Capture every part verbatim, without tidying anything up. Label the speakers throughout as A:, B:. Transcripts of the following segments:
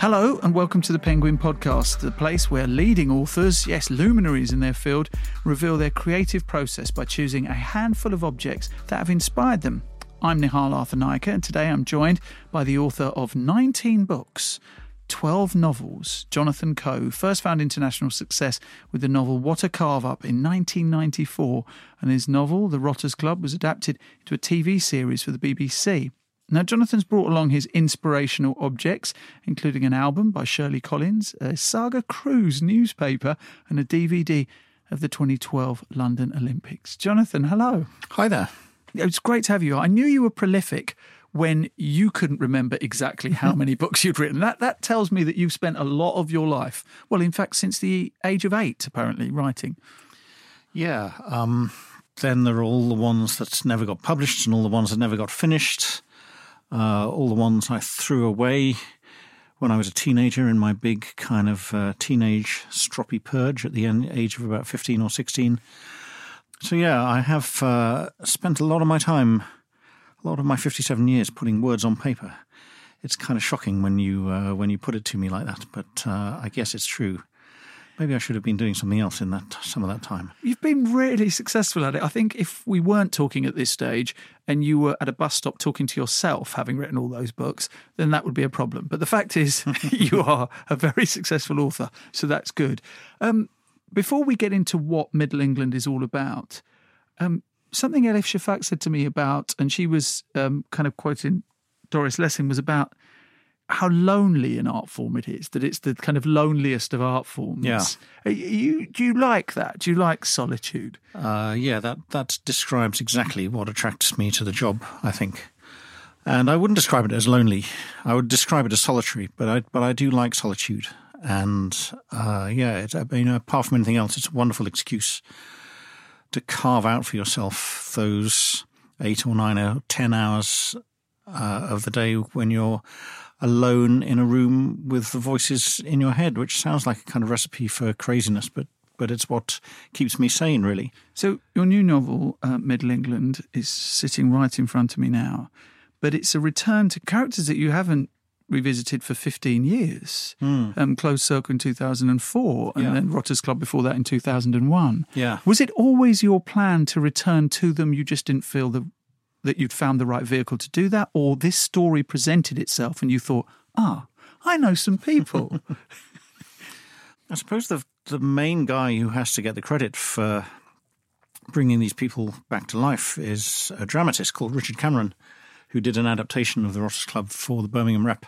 A: Hello and welcome to the Penguin Podcast, the place where leading authors, yes, luminaries in their field, reveal their creative process by choosing a handful of objects that have inspired them. I'm Nihal Arthanaika, and today I'm joined by the author of nineteen books, twelve novels, Jonathan Coe, first found international success with the novel What a Carve Up in nineteen ninety-four, and his novel, The Rotters Club, was adapted into a T V series for the B B C. Now, Jonathan's brought along his inspirational objects, including an album by Shirley Collins, a Saga Cruise newspaper, and a D V D of the twenty twelve London Olympics. Jonathan, hello.
B: Hi there.
A: It's great to have you. I knew you were prolific when you couldn't remember exactly how many books you'd written. That that tells me that you've spent a lot of your life, well, in fact, since the age of eight, apparently, writing.
B: Yeah. Um, then there are all the ones that never got published and all the ones that never got finished. Uh, all the ones I threw away when I was a teenager in my big kind of uh, teenage stroppy purge at the end, age of about fifteen or sixteen. So yeah, I have uh, spent a lot of my time, a lot of my fifty-seven years putting words on paper. It's kind of shocking when you uh, when you put it to me like that, but uh, I guess it's true. Maybe I should have been doing something else in that some of that time.
A: You've been really successful at it. I think if we weren't talking at this stage and you were at a bus stop talking to yourself, having written all those books, then that would be a problem. But the fact is you are a very successful author, so that's good. Um, before we get into what Middle England is all about, um, something Elif Shafak said to me about, and she was um, kind of quoting Doris Lessing, was about how lonely an art form it is, that it's the kind of loneliest of art forms.
B: Yeah.
A: You, do you like that? Do you like solitude?
B: Uh, yeah, that, that describes exactly what attracts me to the job, I think. And I wouldn't describe it as lonely. I would describe it as solitary, but I, but I do like solitude. And uh, yeah, it, you know, apart from anything else, it's a wonderful excuse to carve out for yourself those eight or nine or ten hours uh, of the day when you're alone in a room with the voices in your head, which sounds like a kind of recipe for craziness, but but it's what keeps me sane, really.
A: So your new novel, uh, Middle England, is sitting right in front of me now, but it's a return to characters that you haven't revisited for fifteen years. Mm. Um, Closed Circle in two thousand four, and yeah. then Rotters Club before that in two thousand one.
B: Yeah.
A: Was it always your plan to return to them? You just didn't feel the that you'd found the right vehicle to do that, or this story presented itself and you thought, ah, I know some people?
B: I suppose the the main guy who has to get the credit for bringing these people back to life is a dramatist called Richard Cameron, who did an adaptation of the Rotters Club for the Birmingham Rep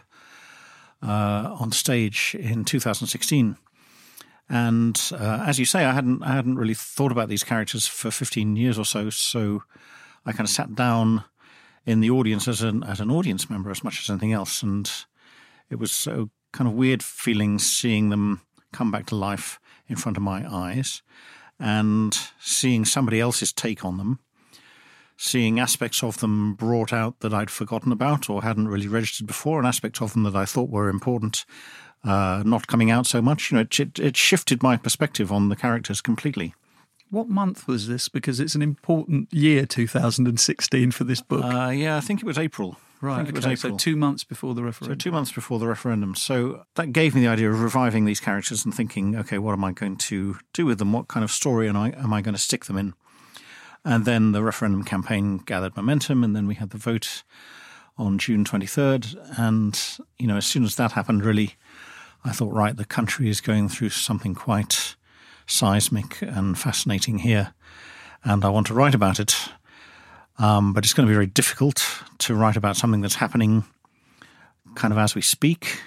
B: uh, on stage in two thousand sixteen. And uh, as you say, I hadn't I hadn't really thought about these characters for fifteen years or so, so I kind of sat down in the audience as an as an audience member as much as anything else, and it was so kind of weird feeling seeing them come back to life in front of my eyes and seeing somebody else's take on them, seeing aspects of them brought out that I'd forgotten about or hadn't really registered before, and aspects of them that I thought were important uh, not coming out so much. You know, it, it, it shifted my perspective on the characters completely.
A: What month was this? Because it's an important year, two thousand sixteen, for this book.
B: Uh, yeah, I think it was April.
A: Right,
B: I think
A: okay,
B: it was April.
A: So two months before the referendum.
B: So two months before the referendum. So that gave me the idea of reviving these characters and thinking, okay, what am I going to do with them? What kind of story am I, am I going to stick them in? And then the referendum campaign gathered momentum, and then we had the vote on June twenty-third. And, you know, as soon as that happened, really, I thought, right, the country is going through something quite seismic and fascinating here, and I want to write about it. Um, but it's going to be very difficult to write about something that's happening kind of as we speak.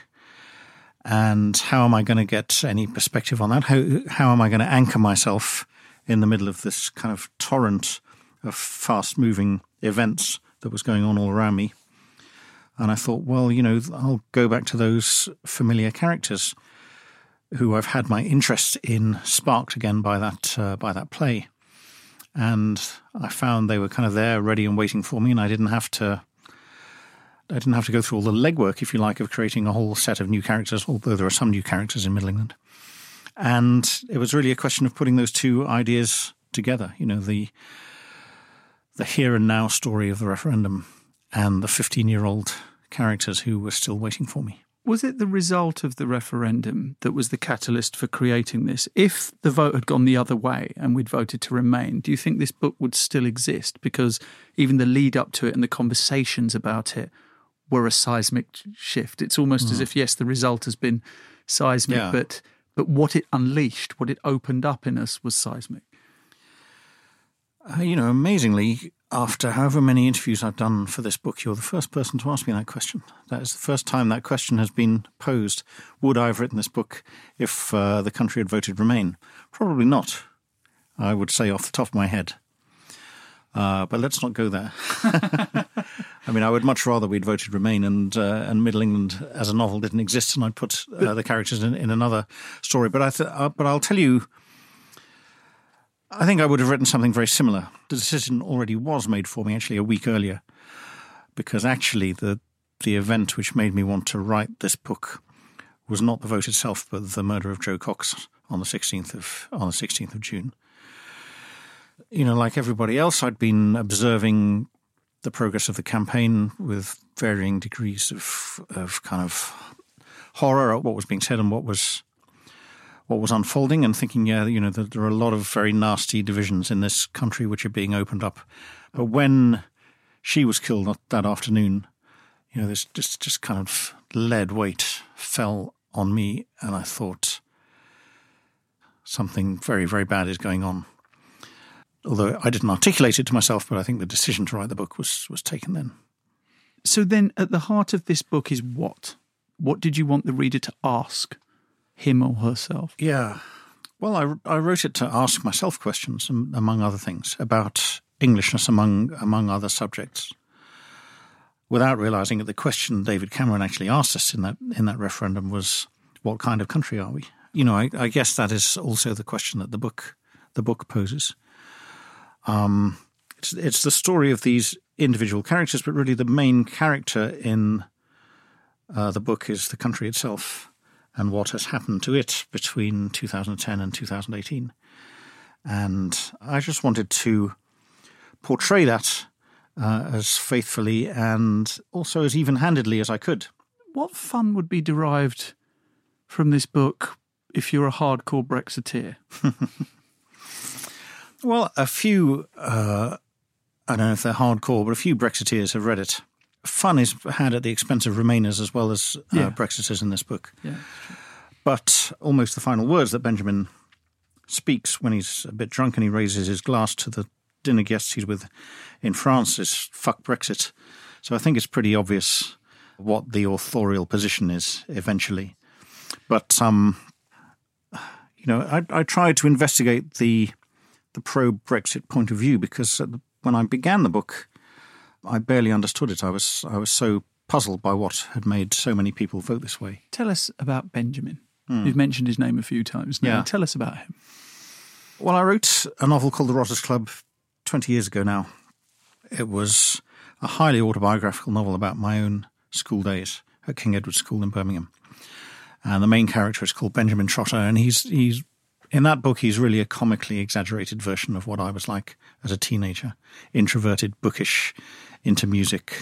B: And how am I going to get any perspective on that? How, how am I going to anchor myself in the middle of this kind of torrent of fast-moving events that was going on all around me? And I thought, well, you know, I'll go back to those familiar characters who I've had my interest in sparked again by that uh, by that play. And I found they were kind of there, ready and waiting for me, and I didn't have to I didn't have to go through all the legwork, if you like, of creating a whole set of new characters, although there are some new characters in Middle England. And it was really a question of putting those two ideas together, you know, the the here and now story of the referendum and the fifteen-year-old characters who were still waiting for me.
A: Was it the result of the referendum that was the catalyst for creating this? If the vote had gone the other way and we'd voted to remain, do you think this book would still exist? Because even the lead up to it and the conversations about it were a seismic shift. It's almost mm. as if, yes, the result has been seismic, yeah. but but what it unleashed, what it opened up in us was seismic.
B: Uh, you know, amazingly, after however many interviews I've done for this book, you're the first person to ask me that question. That is the first time that question has been posed. Would I have written this book if uh, the country had voted Remain? Probably not, I would say off the top of my head. Uh, but let's not go there. I mean, I would much rather we'd voted Remain and uh, and Middle England as a novel didn't exist and I'd put uh, the characters in, in another story. But I th- uh, but I'll tell you, I think I would have written something very similar. The decision already was made for me actually a week earlier, because actually the the event which made me want to write this book was not the vote itself, but the murder of Jo Cox on the sixteenth of on the sixteenth of June. You know, like everybody else, I'd been observing the progress of the campaign with varying degrees of of kind of horror at what was being said and what was what was unfolding, and thinking, yeah, you know, that there are a lot of very nasty divisions in this country which are being opened up. But when she was killed that afternoon, you know, this just just kind of lead weight fell on me, and I thought something very, very bad is going on. Although I didn't articulate it to myself, but I think the decision to write the book was was taken then.
A: So then at the heart of this book is what? What did you want the reader to ask him or herself?
B: Yeah. Well, I, I wrote it to ask myself questions, among other things, about Englishness among among other subjects, without realising that the question David Cameron actually asked us in that in that referendum was, what kind of country are we? You know, I, I guess that is also the question that the book the book poses. Um, it's, it's the story of these individual characters, but really the main character in uh, the book is the country itself and what has happened to it between two thousand ten and two thousand eighteen. And I just wanted to portray that uh, as faithfully and also as even-handedly as I could.
A: What fun would be derived from this book if you're a hardcore Brexiteer?
B: Well, a few, uh, I don't know if they're hardcore, but a few Brexiteers have read it. Fun is had at the expense of Remainers as well as uh, yeah. Brexiters in this book.
A: Yeah,
B: but almost the final words that Benjamin speaks when he's a bit drunk and he raises his glass to the dinner guests he's with in France is fuck Brexit. So I think it's pretty obvious what the authorial position is eventually. But, um, you know, I, I tried to investigate the the pro-Brexit point of view, because when I began the book, I barely understood it. I was I was so puzzled by what had made so many people vote this way.
A: Tell us about Benjamin.
B: Mm.
A: You've mentioned his name a few times now.
B: Yeah.
A: Tell us about him.
B: Well, I wrote a novel called The Rotters Club twenty years ago now. It was a highly autobiographical novel about my own school days at King Edward School in Birmingham. And the main character is called Benjamin Trotter, and he's he's in that book, he's really a comically exaggerated version of what I was like as a teenager, introverted, bookish, into music.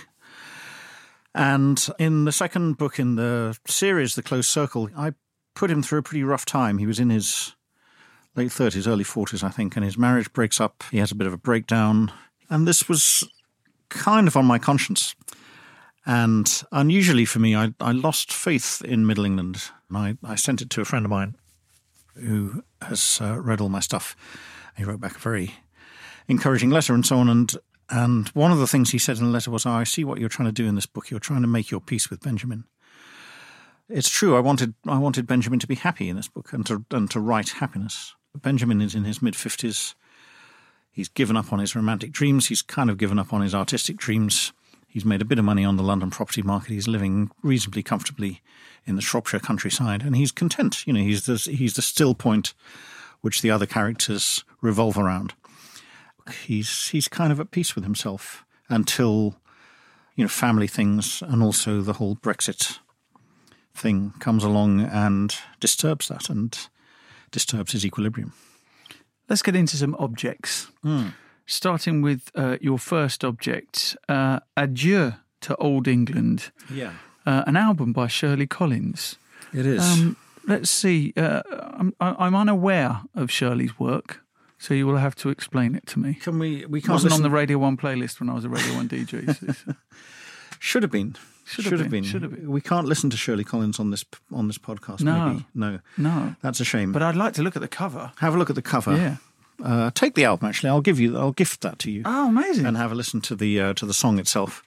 B: And in the second book in the series, The Close Circle, I put him through a pretty rough time. He was in his late thirties, early forties, I think, and his marriage breaks up. He has a bit of a breakdown. And this was kind of on my conscience. And unusually for me, I, I lost faith in Middle England. And I, I sent it to a friend of mine who has uh, read all my stuff. He wrote back a very encouraging letter and so on. And and one of the things he said in the letter was, oh, I see what you're trying to do in this book. You're trying to make your peace with Benjamin. It's true. I wanted I wanted Benjamin to be happy in this book and to and to write happiness. Benjamin is in his mid-fifties. He's given up on his romantic dreams. He's kind of given up on his artistic dreams. He's made a bit of money on the London property market. He's living reasonably comfortably in the Shropshire countryside, and he's content. You know, he's the, he's the still point which the other characters revolve around. He's he's kind of at peace with himself until, you know, family things and also the whole Brexit thing comes along and disturbs that and disturbs his equilibrium.
A: Let's get into some objects.
B: Mm.
A: Starting with uh, your first object, uh, Adieu to Old England.
B: Yeah.
A: uh, an album by Shirley Collins.
B: It is.
A: Um, let's see. Uh, I'm, I'm unaware of Shirley's work, so you will have to explain it to me.
B: Can we? We
A: It
B: can't.
A: wasn't
B: listen-
A: on the Radio One playlist when I was a Radio One D J. So
B: Should have been.
A: Should have been, should have been.
B: We can't listen to Shirley Collins on this on this podcast.
A: No.
B: Maybe. No.
A: no,
B: That's a shame.
A: but I'd like to look at the cover.
B: Have a look at the cover.
A: Yeah.
B: Uh, take the album. Actually, I'll give you. I'll gift that to you.
A: Oh, amazing!
B: And have a listen to the uh, to the song itself.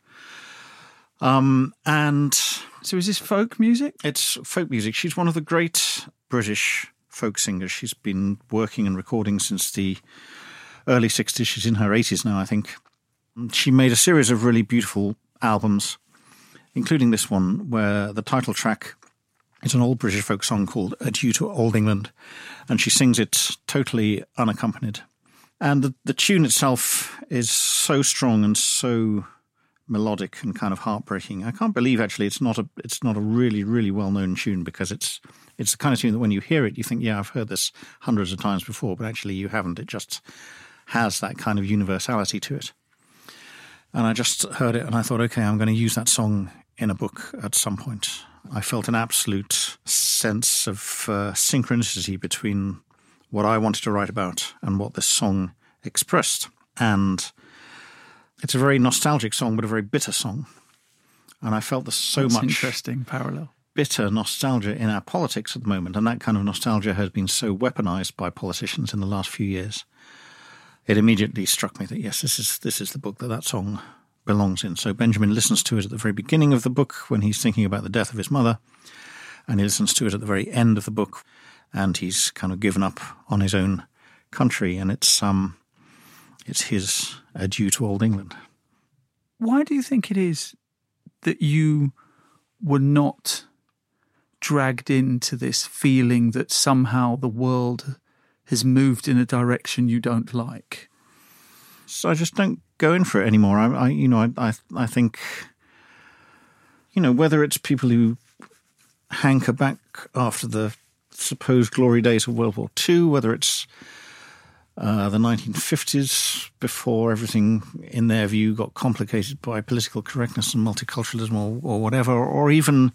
B: Um, and
A: So is this folk music?
B: it's folk music. She's one of the great British folk singers. She's been working and recording since the early sixties. She's in her eighties now, I think. She made a series of really beautiful albums, including this one, where the title track is an old British folk song called Adieu to Old England, and she sings it totally unaccompanied. And the, the tune itself is so strong and so melodic and kind of heartbreaking. I can't believe actually it's not a it's not a really really well known tune, because it's it's the kind of tune that when you hear it you think, yeah, I've heard this hundreds of times before, but actually you haven't. It just has that kind of universality to it. And I just heard it and I thought, okay, I'm going to use that song in a book at some point. I felt an absolute sense of uh, synchronicity between what I wanted to write about and what this song expressed. And it's a very nostalgic song, but a very bitter song. And I felt there's so
A: That's
B: much
A: interesting parallel.
B: bitter nostalgia in our politics at the moment. And that kind of nostalgia has been so weaponized by politicians in the last few years. It immediately struck me that, yes, this is this is the book that that song belongs in. So Benjamin listens to it at the very beginning of the book when he's thinking about the death of his mother, and he listens to it at the very end of the book, and he's kind of given up on his own country, and it's um, it's his adieu to old England.
A: Why do you think it is that you were not dragged into this feeling that somehow the world has moved in a direction you don't like?
B: So I just don't go in for it anymore. I, I you know, I, I, I think, you know, whether it's people who hanker back after the supposed glory days of World War Two, whether it's uh, the nineteen fifties before everything, in their view, got complicated by political correctness and multiculturalism or, or whatever, or even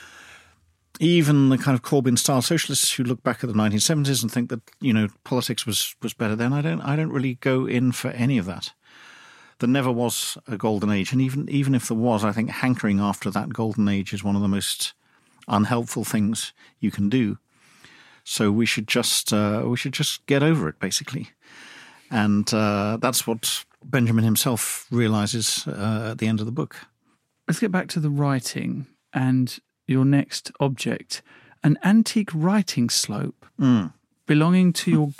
B: even the kind of Corbyn-style socialists who look back at the nineteen seventies and think that, you know, politics was, was better then. I don't I don't really go in for any of that. There never was a golden age, and even even if there was, I think hankering after that golden age is one of the most unhelpful things you can do. So we should just uh, we should just get over it, basically, and uh, that's what Benjamin himself realizes uh, at the end of the book.
A: Let's get back to the writing and your next object, an antique writing slope
B: Mm.
A: belonging to your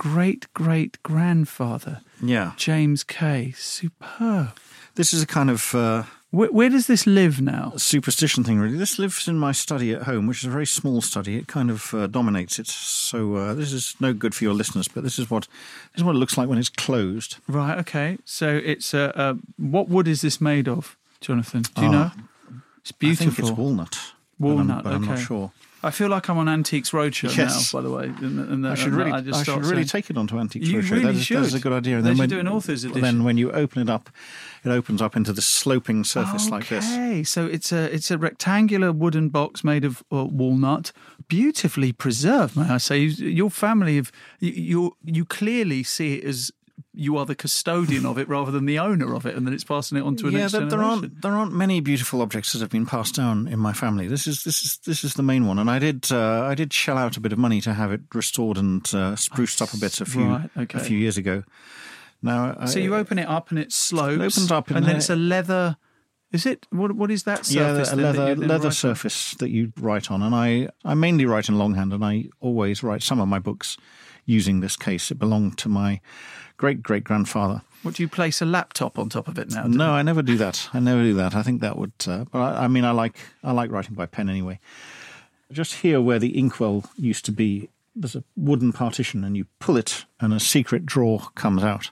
A: great-great-grandfather,
B: Yeah,
A: James Kay. Superb.
B: this is a kind of uh,
A: Where, where does this live now?
B: superstition thing, really. This lives in my study at home, which is a very small study. It kind of uh, dominates it. So uh, this is no good for your listeners, but this is what this is what it looks like when it's closed.
A: Right, okay. So it's a... Uh, uh, what wood is this made of, Jonathan? Do you
B: Oh,
A: know? It's beautiful.
B: I think it's walnut. but
A: Walnut,
B: I'm, but I'm not
A: okay.
B: sure.
A: I feel like I'm on Antiques Roadshow
B: Yes.
A: now, by the way. And, and,
B: I should
A: and
B: really,
A: I
B: I
A: just
B: should
A: start
B: really
A: saying,
B: take it onto Antiques
A: You
B: Roadshow.
A: really
B: that is,
A: should.
B: That is a good idea. And
A: They
B: then
A: should
B: when,
A: do an author's edition.
B: Then when you open it up, it opens up into this sloping surface like this.
A: Okay, so it's a it's a rectangular wooden box made of uh, walnut, beautifully preserved. May I say, your family have you you, you clearly see it as you are the custodian of it rather than the owner of it, and then it's passing it on to a
B: Yeah,
A: next
B: there, there
A: generation.
B: aren't there aren't many beautiful objects that have been passed down in my family. This is this is this is the main one, and I did uh, I did shell out a bit of money to have it restored and uh, spruced up a bit a few
A: Right, okay.
B: a few years ago. Now, I,
A: So you open it up and it slopes.
B: It opens up in
A: and then
B: there.
A: it's a leather. Is it what? What is that
B: yeah,
A: surface?
B: a
A: that- that
B: leather
A: you then
B: leather
A: write on?
B: surface that you write on, and I I mainly write in longhand, and I always write some of my books using this case. It belonged to my great great grandfather.
A: What do you place a laptop on top of it now?
B: No, I never do that. I never do that. I think that would. Uh, but I, I mean, I like I like writing by pen anyway. Just here, where the inkwell used to be, there's a wooden partition, and you pull it, and a secret drawer comes out.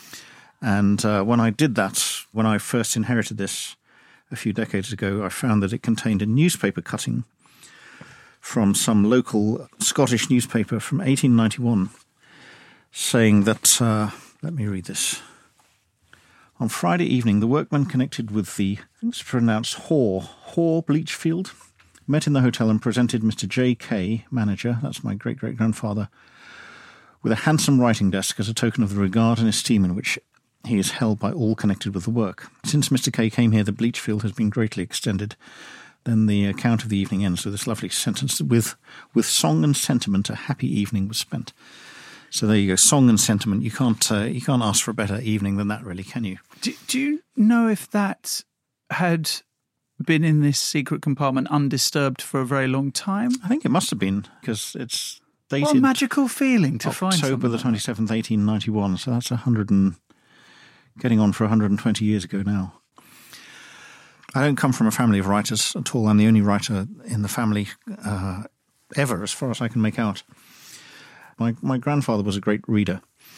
B: And uh, when I did that, when I first inherited this a few decades ago, I found that it contained a newspaper cutting from some local Scottish newspaper from eighteen ninety-one, saying that. Uh, let me read this. On Friday evening, the workmen connected with the, I think it's pronounced Hoare, Hoare Bleachfield, met in the hotel and presented Mister J K, manager, that's my great-great-grandfather, with a handsome writing desk as a token of the regard and esteem in which he is held by all connected with the work. Since Mister K came here, the Bleachfield has been greatly extended. Then the account of the evening ends with this lovely sentence, with, with song and sentiment a happy evening was spent. So there you go, song and sentiment. You can't uh, you can't ask for a better evening than that, really, can you?
A: Do, do you know if that had been in this secret compartment undisturbed for a very long time?
B: I think it must have been, because it's dated...
A: What a magical feeling to find
B: October the twenty-seventh, eighteen ninety-one, so that's a hundred and... getting on for one hundred twenty years ago now. I don't come from a family of writers at all. I'm the only writer in the family uh, ever, as far as I can make out. My my grandfather was a great reader,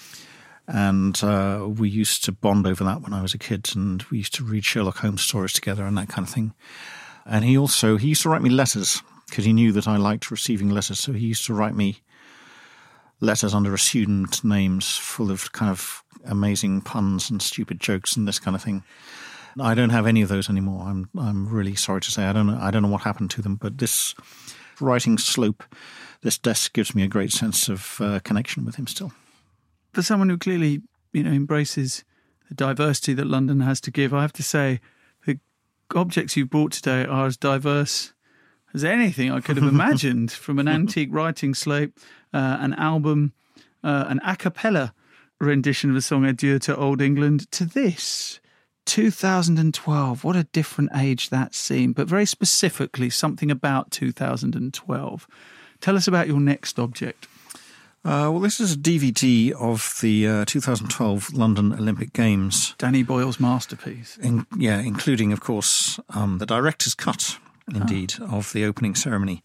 B: and uh, we used to bond over that when I was a kid, and we used to read Sherlock Holmes stories together and that kind of thing. And he also, he used to write me letters, because he knew that I liked receiving letters, so he used to write me letters under assumed names full of kind of amazing puns and stupid jokes and this kind of thing. I don't have any of those anymore. I'm I'm really sorry to say. I don't know, I don't know what happened to them, but this writing slope, this desk gives me a great sense of uh, connection with him still.
A: For someone who clearly, you know, embraces the diversity that London has to give, I have to say the objects you've brought today are as diverse as anything I could have imagined, from an antique writing slate, uh, an album, uh, an a cappella rendition of the song Adieu to Old England, to this, two thousand twelve. What a different age that seemed, but very specifically something about two thousand twelve. Tell us about your next object.
B: Uh, well, this is a D V D of the uh, two thousand twelve London Olympic Games.
A: Danny Boyle's masterpiece.
B: In, yeah, including, of course, um, the director's cut, indeed, oh. of the opening ceremony.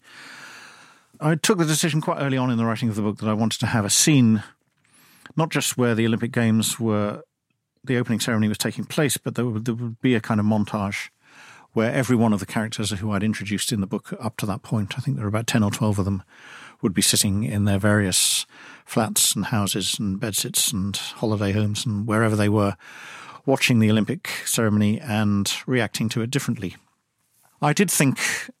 B: I took the decision quite early on in the writing of the book that I wanted to have a scene, not just where the Olympic Games were, the opening ceremony was taking place, but there would, there would be a kind of montage where every one of the characters who I'd introduced in the book up to that point, I think there were about ten or twelve of them, would be sitting in their various flats and houses and bedsits and holiday homes and wherever they were, watching the Olympic ceremony and reacting to it differently. I did think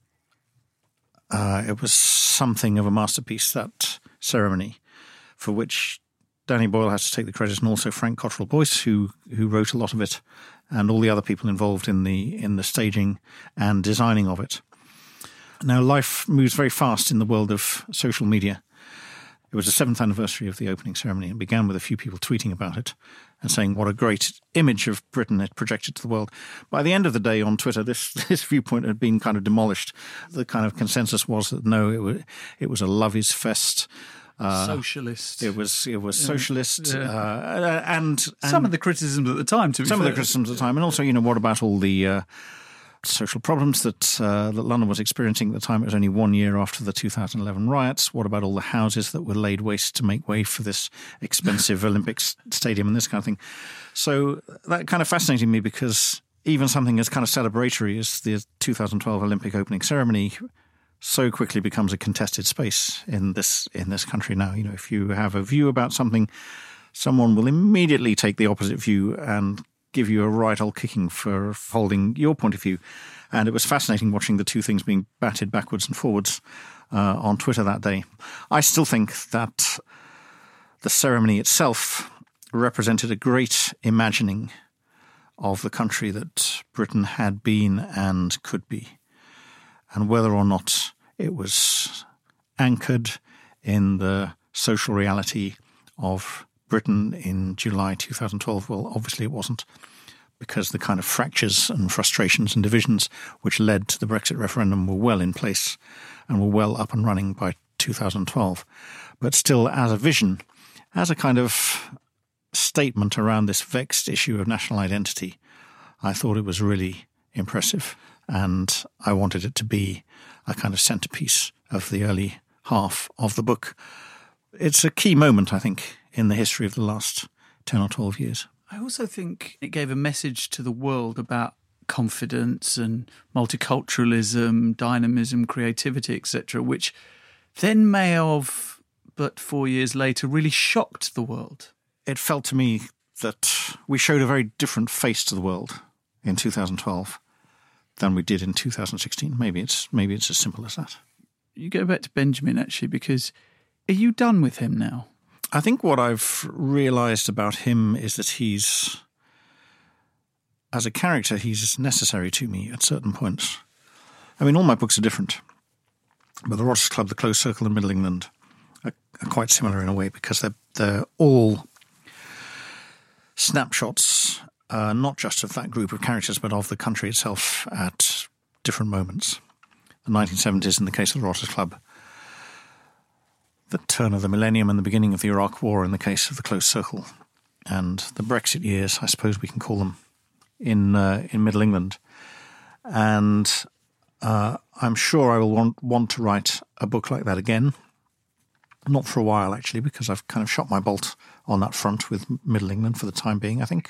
B: uh, it was something of a masterpiece, that ceremony, for which Danny Boyle has to take the credit, and also Frank Cottrell Boyce, who who wrote a lot of it, and all the other people involved in the in the staging and designing of it. Now, life moves very fast in the world of social media. It was the seventh anniversary of the opening ceremony, and began with a few people tweeting about it and saying what a great image of Britain it projected to the world. By the end of the day on Twitter, this, this viewpoint had been kind of demolished. The kind of consensus was that no, it was, it was a love-is fest.
A: Uh, socialist.
B: It was it was socialist,
A: yeah.
B: uh, and, and
A: some of the criticisms at the time. To be
B: some
A: fair.
B: of the criticisms at the time, and also, you know, what about all the uh, social problems that uh, that London was experiencing at the time? It was only one year after the two thousand eleven riots. What about all the houses that were laid waste to make way for this expensive Olympic stadium and this kind of thing? So that kind of fascinated me, because even something as kind of celebratory as the two thousand twelve Olympic opening ceremony so quickly becomes a contested space in this in this country now. You know, if you have a view about something, someone will immediately take the opposite view and give you a right old kicking for holding your point of view. And it was fascinating watching the two things being batted backwards and forwards uh, on Twitter that day. I still think that the ceremony itself represented a great imagining of the country that Britain had been and could be. And whether or not it was anchored in the social reality of Britain in July two thousand twelve, well, obviously it wasn't, because the kind of fractures and frustrations and divisions which led to the Brexit referendum were well in place and were well up and running by two thousand twelve. But still, as a vision, as a kind of statement around this vexed issue of national identity, I thought it was really impressive. And I wanted it to be a kind of centerpiece of the early half of the book. It's a key moment, I think, in the history of the last ten or twelve years.
A: I also think it gave a message to the world about confidence and multiculturalism, dynamism, creativity, et cetera, which then may have, but four years later, really shocked the world.
B: It felt to me that we showed a very different face to the world in two thousand twelve than we did in two thousand sixteen. Maybe it's maybe it's as simple as that.
A: You go back to Benjamin, actually, because are you done with him now?
B: I think what I've realised about him is that he's, as a character, he's necessary to me at certain points. I mean, all my books are different, but The Rotters Club, The Close Circle and Middle England are, are quite similar in a way because they're, they're all snapshots, uh, not just of that group of characters, but of the country itself at different moments. The nineteen seventies in the case of The Rotters Club, the turn of the millennium and the beginning of the Iraq War in the case of The Close Circle, and the Brexit years, I suppose we can call them, in uh, in Middle England. And uh, I'm sure I will want, want to write a book like that again. Not for a while, actually, because I've kind of shot my bolt on that front with Middle England for the time being, I think.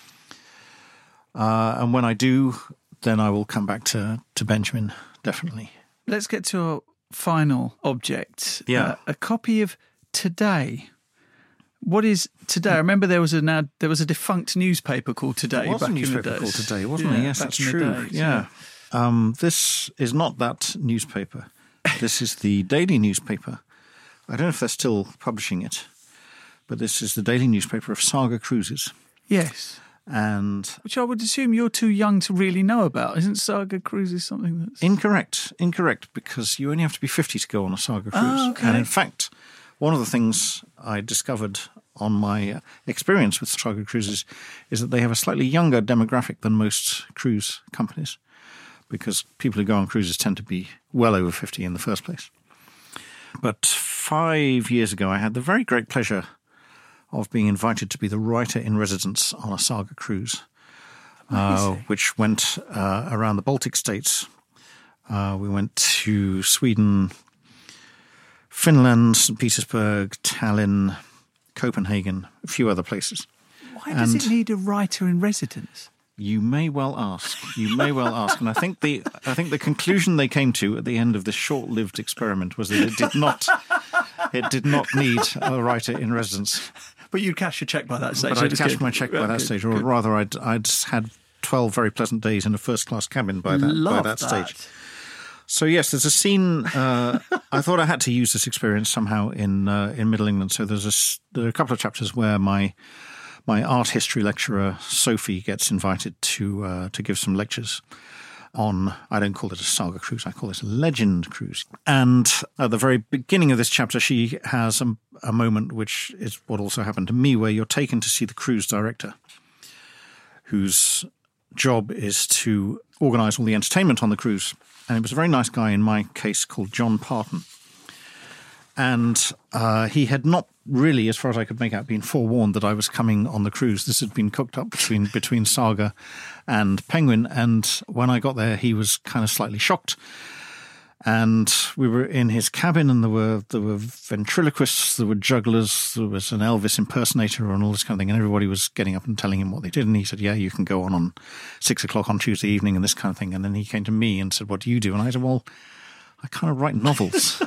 B: Uh, and when I do, then I will come back to, to Benjamin, definitely.
A: Let's get to our final object.
B: Yeah.
A: Uh, a copy of Today. What is Today? I remember there was a now there was a defunct newspaper called Today.
B: There was
A: back
B: a newspaper
A: in the days.
B: called Today, wasn't
A: yeah,
B: there? Yes,
A: back
B: that's
A: in the
B: true.
A: days,
B: yeah. Um, this is not that newspaper. This is the daily newspaper. I don't know if they're still publishing it, but this is the daily newspaper of Saga Cruises.
A: Yes.
B: And
A: which I would assume you're too young to really know about. Isn't Saga Cruises something that's...
B: Incorrect. Incorrect, because you only have to be fifty to go on a Saga cruise.
A: Oh, okay.
B: And in fact, one of the things I discovered on my experience with Saga Cruises is that they have a slightly younger demographic than most cruise companies, because people who go on cruises tend to be well over fifty in the first place. But five years ago, I had the very great pleasure of being invited to be the writer in residence on a Saga cruise, uh, which went uh, around the Baltic states. Uh, we went to Sweden, Finland, Saint Petersburg, Tallinn, Copenhagen, a few other places.
A: Why does
B: And
A: it need a writer in residence?
B: You may well ask. You may well ask. And I think the I think the conclusion they came to at the end of this short-lived experiment was that it did not it did not need a writer in residence.
A: But you'd cash your cheque by that stage.
B: But I'd cashed my cheque by that
A: good,
B: stage, or
A: good.
B: rather, I'd I'd had twelve very pleasant days in a first-class cabin by that
A: Love
B: by that,
A: that
B: stage. So yes, there's a scene. Uh, I thought I had to use this experience somehow in uh, in Middle England. So there's a there are a couple of chapters where my my art history lecturer Sophie gets invited to uh, to give some lectures on, I don't call it a Saga cruise, I call it a legend cruise. And at the very beginning of this chapter, she has a, a moment which is what also happened to me, where you're taken to see the cruise director, whose job is to organise all the entertainment on the cruise. And it was a very nice guy in my case called John Parton. And uh, he had not really, as far as I could make out, been forewarned that I was coming on the cruise. This had been cooked up between between Saga and Penguin. And when I got there, he was kind of slightly shocked. And we were in his cabin, and there were there were ventriloquists, there were jugglers, there was an Elvis impersonator and all this kind of thing. And everybody was getting up and telling him what they did. And he said, yeah, you can go on on six o'clock on Tuesday evening and this kind of thing. And then he came to me and said, what do you do? And I said, well, I kind of write novels.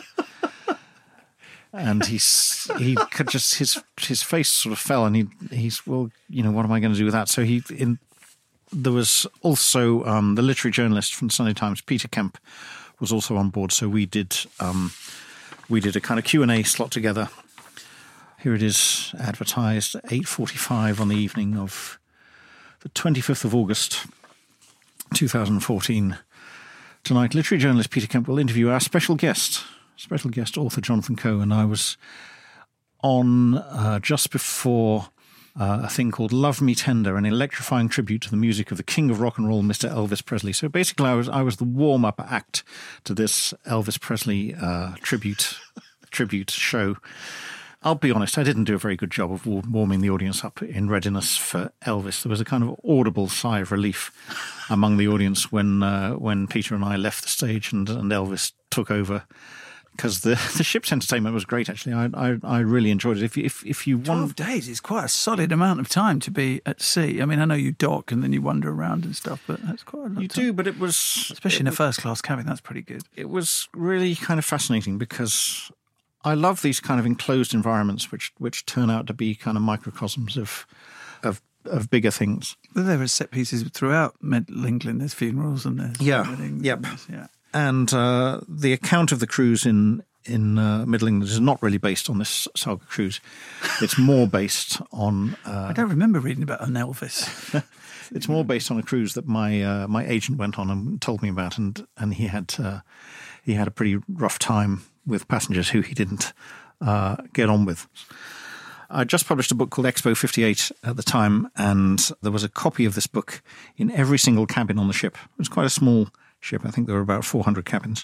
B: And he's he could just his his face sort of fell, and he he's well, you know, what am I going to do with that? So he in there was also um, the literary journalist from the Sunday Times, Peter Kemp, was also on board. So we did um, we did a kind of Q and A slot together. Here it is, advertised at eight forty-five on the evening of the twenty-fifth of August, two thousand fourteen. Tonight, literary journalist Peter Kemp will interview our special guest. Special guest author Jonathan Coe, and I was on uh, just before uh, a thing called Love Me Tender, an electrifying tribute to the music of the king of rock and roll, Mister Elvis Presley. So basically I was I was the warm-up act to this Elvis Presley uh, tribute tribute show. I'll be honest, I didn't do a very good job of warming the audience up in readiness for Elvis. There was a kind of audible sigh of relief among the audience when uh, when Peter and I left the stage and, and Elvis took over. Because the, the ship's entertainment was great, actually. I I, I really enjoyed it. If if if you want,
A: twelve days is quite a solid amount of time to be at sea. I mean, I know you dock and then you wander around and stuff, but that's quite a lot.
B: You
A: of time.
B: do, but it was
A: especially
B: it,
A: in a first class cabin. That's pretty good.
B: It was really kind of fascinating because I love these kind of enclosed environments, which which turn out to be kind of microcosms of of of bigger things.
A: But there are set pieces throughout Middle England. There's funerals and there's
B: Yeah,
A: weddings.
B: yep.
A: And there's- yeah.
B: And uh, the account of the cruise in in uh, Middle England is not really based on this saga cruise. It's more based on. Uh,
A: I don't remember reading about an Elvis.
B: It's more based on a cruise that my uh, my agent went on and told me about, and and he had uh, he had a pretty rough time with passengers who he didn't uh, get on with. I just published a book called Expo fifty-eight at the time, and there was a copy of this book in every single cabin on the ship. It was quite a small ship. I think there were about four hundred cabins.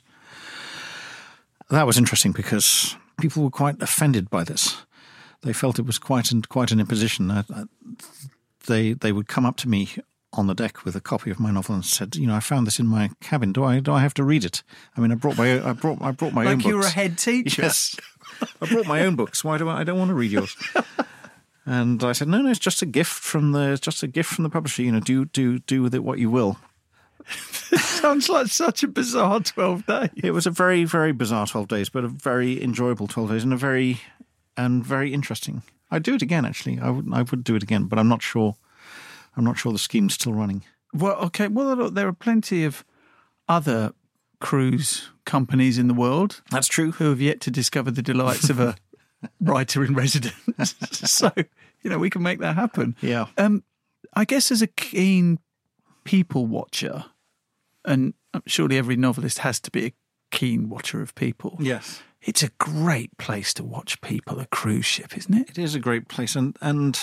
B: That was interesting because people were quite offended by this. They felt it was quite an, quite an imposition. I, I, they they would come up to me on the deck with a copy of my novel and said, "You know, I found this in my cabin. Do I do I have to read it? I mean, I brought my I brought I brought my
A: like
B: own books.
A: you were a head teacher.
B: Yes, I brought my own books. Why do I? I don't want to read yours." And I said, "No, no, it's just a gift from the it's just a gift from the publisher. You know, do do do with it what you will."
A: Sounds like such a bizarre twelve days.
B: It was a very very bizarre twelve days, but a very enjoyable twelve days, and a very and very interesting. I'd do it again. Actually, I would I would do it again, but I'm not sure. I'm not sure the scheme's still running.
A: Well, okay. Well, there are plenty of other cruise companies in the world.
B: That's true.
A: Who have yet to discover the delights of a writer in residence. So, you know, we can make that happen.
B: Yeah.
A: Um, I guess as a keen people watcher, and surely every novelist has to be a keen watcher of people.
B: Yes.
A: It's a great place to watch people, a cruise ship, isn't it?
B: It is a great place, and and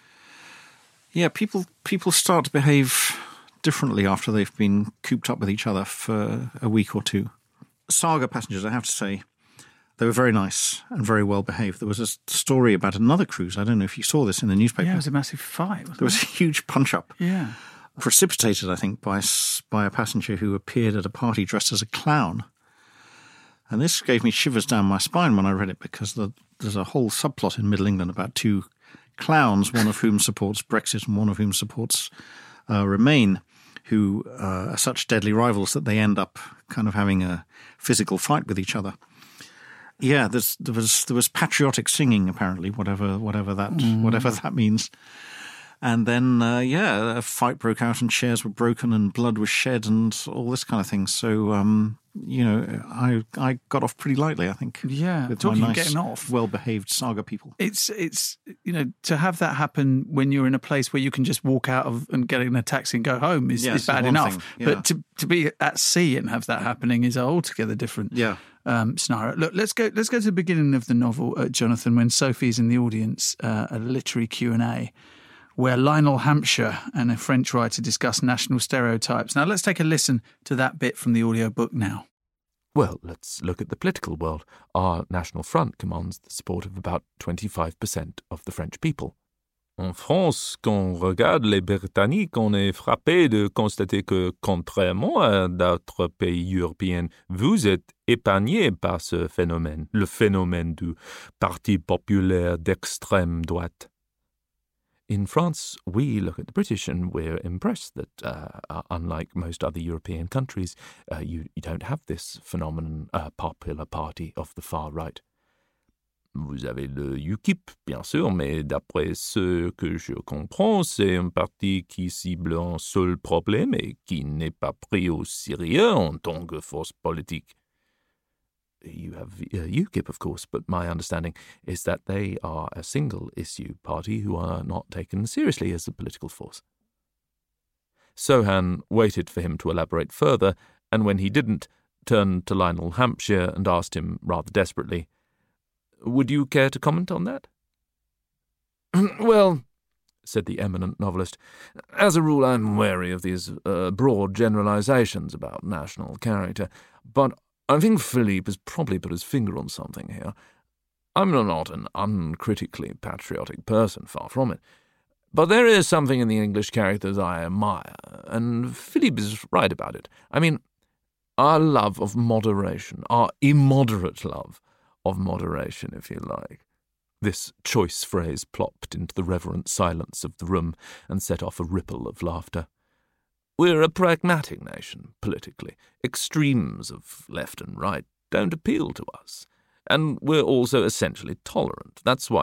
B: yeah, people people start to behave differently after they've been cooped up with each other for a week or two. Saga passengers, I have to say, they were very nice and very well behaved. There was a story about another cruise. I don't know if you saw this in the newspaper.
A: Yeah, it was a massive fight. Wasn't
B: There was a huge punch-up.
A: Yeah.
B: Precipitated, I think, by by a passenger who appeared at a party dressed as a clown. And this gave me shivers down my spine when I read it, because the, there's a whole subplot in Middle England about two clowns, one of whom supports Brexit and one of whom supports uh, Remain, who uh, are such deadly rivals that they end up kind of having a physical fight with each other. Yeah, there's, there was there was patriotic singing, apparently, whatever whatever that mm. whatever that means. And then, uh, yeah, a fight broke out and chairs were broken and blood was shed and all this kind of thing. So, um, you know, I I got off pretty lightly, I think.
A: Yeah,
B: with
A: talking
B: my nice,
A: getting off,
B: well-behaved saga people.
A: It's it's you know, to have that happen when you're in a place where you can just walk out of and get in a taxi and go home is,
B: yes,
A: is bad
B: one
A: enough.
B: Thing, yeah.
A: But to to be at sea and have that happening is altogether different.
B: Yeah.
A: Um, scenario. Look, let's go. Let's go to the beginning of the novel, uh, Jonathan, when Sophie's in the audience, uh, a literary Q and A, where Lionel Hampshire and a French writer discuss national stereotypes. Now, let's take a listen to that bit from the audiobook now.
C: Well, let's look at the political world. Our National Front commands the support of about twenty-five percent of the French people. En France, quand on regarde les Britanniques, on est frappé de constater que, contrairement à d'autres pays européens, vous êtes épargnés par ce phénomène, le phénomène du Parti populaire d'extrême droite. In France, we look at the British and we're impressed that, uh, unlike most other European countries, uh, you, you don't have this phenomenon, a uh, popular party of the far right. Vous avez le UKIP, bien sûr, mais d'après ce que je comprends, c'est un parti qui cible un seul problème et qui n'est pas pris au sérieux en tant que force politique. You have uh, UKIP, of course, but my understanding is that they are a single-issue party who are not taken seriously as a political force. Sohan waited for him to elaborate further, and when he didn't, turned to Lionel Hampshire and asked him rather desperately, "Would you care to comment on that?" "Well," said the eminent novelist, "as a rule I'm wary of these uh, broad generalizations about national character, but I think Philippe has probably put his finger on something here. I'm not an uncritically patriotic person, far from it, but there is something in the English characters I admire, and Philippe is right about it. I mean, our love of moderation, our immoderate love of moderation, if you like." This choice phrase plopped into the reverent silence of the room and set off a ripple of laughter. We're a pragmatic nation, politically. Extremes of left and right don't appeal to us. And we're also essentially tolerant. That's why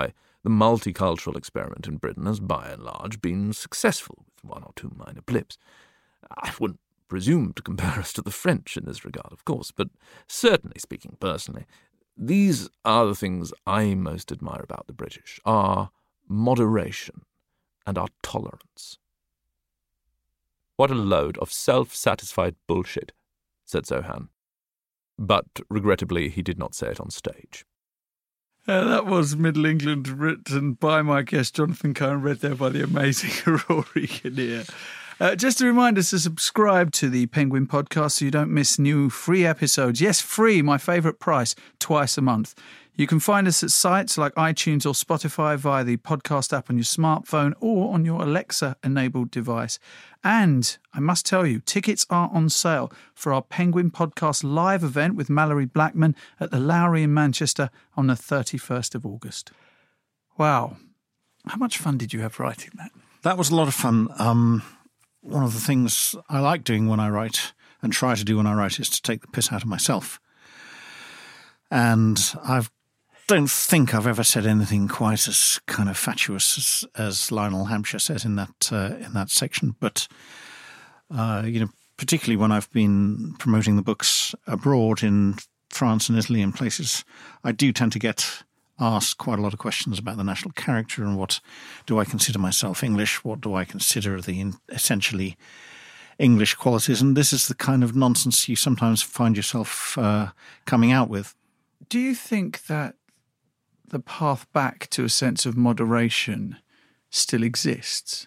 C: The multicultural experiment in Britain has by and large been successful, with one or two minor blips. I wouldn't presume to compare us to the French in this regard, of course, but certainly speaking personally, these are the things I most admire about the British, our moderation and our tolerance. What a load of self-satisfied bullshit, said Zohan. But, regrettably, he did not say it on stage.
A: Uh, that was Middle England, written by my guest Jonathan Coe, read there by the amazing Rory Kinnear. Uh, just a reminder to subscribe to the Penguin Podcast so you don't miss new free episodes. Yes, free, my favourite price, twice a month. You can find us at sites like iTunes or Spotify via the podcast app on your smartphone or on your Alexa-enabled device. And I must tell you, tickets are on sale for our Penguin Podcast live event with Mallory Blackman at the Lowry in Manchester on the thirty-first of August. Wow. How much fun did you have writing that?
B: That was a lot of fun. Um, one of the things I like doing when I write and try to do when I write is to take the piss out of myself. And I've don't think I've ever said anything quite as kind of fatuous as, as Lionel Hampshire says in that uh, in that section. But uh, you know, particularly when I've been promoting the books abroad in France and Italy and places, I do tend to get asked quite a lot of questions about the national character and what do I consider myself English, what do I consider the in, essentially English qualities, and this is the kind of nonsense you sometimes find yourself uh, coming out with.
A: Do you think that the path back to a sense of moderation still exists?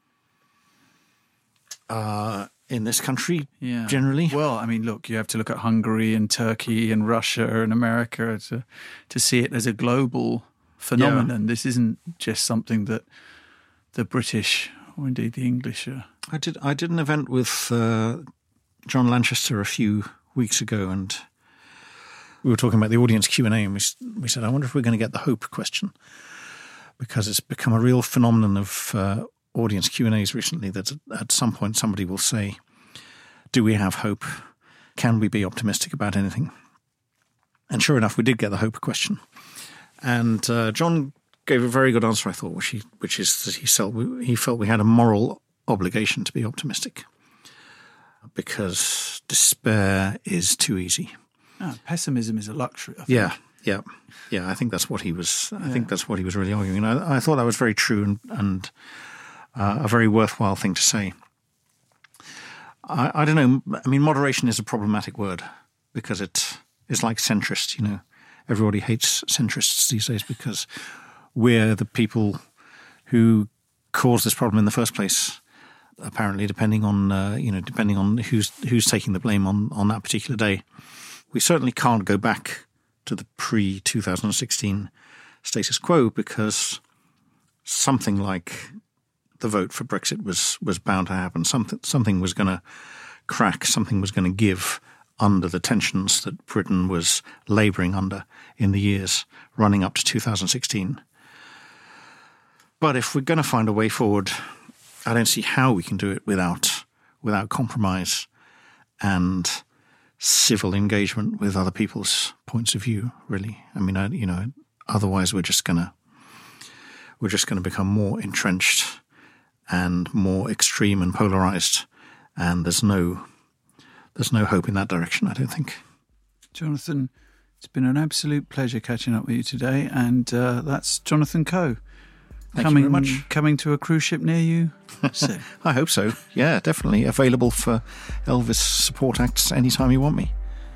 B: Uh, in this country,
A: yeah.
B: generally?
A: Well, I mean, look, you have to look at Hungary and Turkey and Russia and America to, to see it as a global phenomenon. Yeah. This isn't just something that the British or indeed the English are.
B: I did, I did an event with uh, John Lanchester a few weeks ago, and we were talking about the audience Q and A, and we, we said, I wonder if we're going to get the hope question, because it's become a real phenomenon of uh, audience Q and A's recently that at some point somebody will say, do we have hope? Can we be optimistic about anything? And sure enough, we did get the hope question. And uh, John gave a very good answer, I thought, which, he, which is that he felt, we, he felt we had a moral obligation to be optimistic because despair is too easy.
A: Oh, pessimism is a luxury, I think.
B: Yeah, yeah, yeah. I think that's what he was. I yeah. think that's what he was really arguing. And I, I thought that was very true and, and uh, a very worthwhile thing to say. I, I don't know. I mean, moderation is a problematic word because it is like centrist. You know, everybody hates centrists these days because we're the people who caused this problem in the first place. Apparently, depending on uh, you know, depending on who's who's taking the blame on on that particular day. We certainly can't go back to the pre twenty sixteen status quo because something like the vote for Brexit was, was bound to happen. Something, something was going to crack, something was going to give under the tensions that Britain was labouring under in the years running up to two thousand sixteen. But if we're going to find a way forward, I don't see how we can do it without without compromise and civil engagement with other people's points of view, really. I mean, I, you know, otherwise we're just gonna we're just gonna become more entrenched and more extreme and polarized, and there's no there's no hope in that direction, I don't think.
A: Jonathan, it's been an absolute pleasure catching up with you today, and uh, that's Jonathan Coe.
B: Thank
A: coming,
B: you very much.
A: Coming to a cruise ship near you soon.
B: I hope so. Yeah, definitely. Available for Elvis support acts anytime you want me.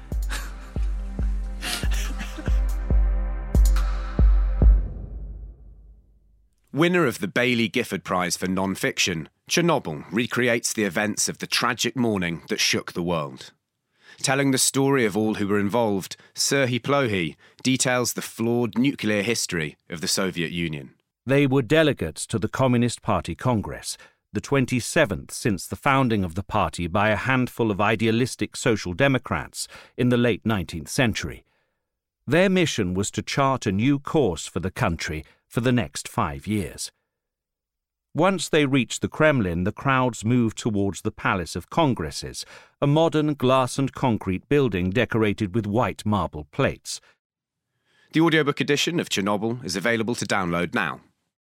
D: Winner of the Baillie Gifford Prize for Non-Fiction, Chernobyl recreates the events of the tragic morning that shook the world. Telling the story of all who were involved, Serhiy Plohy details the flawed nuclear history of the Soviet Union.
E: They were delegates to the Communist Party Congress, the twenty-seventh since the founding of the party by a handful of idealistic social democrats in the late nineteenth century. Their mission was to chart a new course for the country for the next five years. Once they reached the Kremlin, the crowds moved towards the Palace of Congresses, a modern glass and concrete building decorated with white marble plates.
D: The audiobook edition of Chernobyl is available to download now.